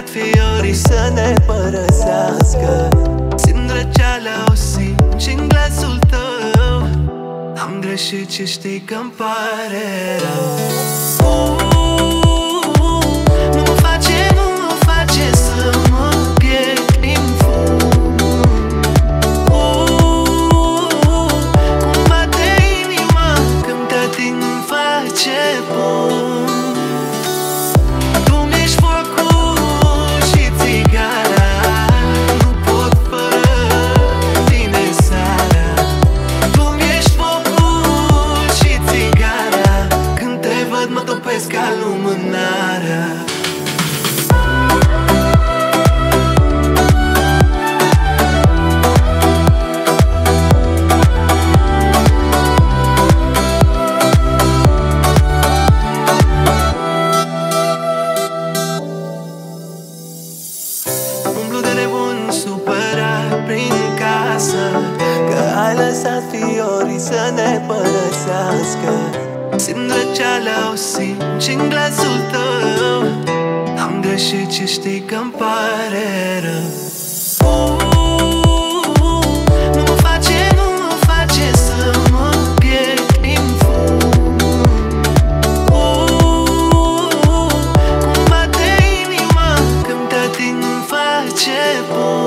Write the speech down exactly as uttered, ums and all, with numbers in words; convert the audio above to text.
lăsat fiorii să ne părăsească. Simt răceala, o simt și-n glasul tău. Am greșit și știi că-mi pare rău. uh, Nu mă face, nu mă face să mă pierd prin fum. uh, Cum bate inima când te ating, îmi face bun. Ca lumânarea. Umblu de nebun supărat prin casă, că ai lăsat fiorii să ne părăsească. Simt răceala, o simt și-n glasul tău. Am greșit și știi că-mi pare rău. uh, Nu mă face, nu mă face să mă pierd prin fum. uh, Cum bate inima când te ating, îmi face bun.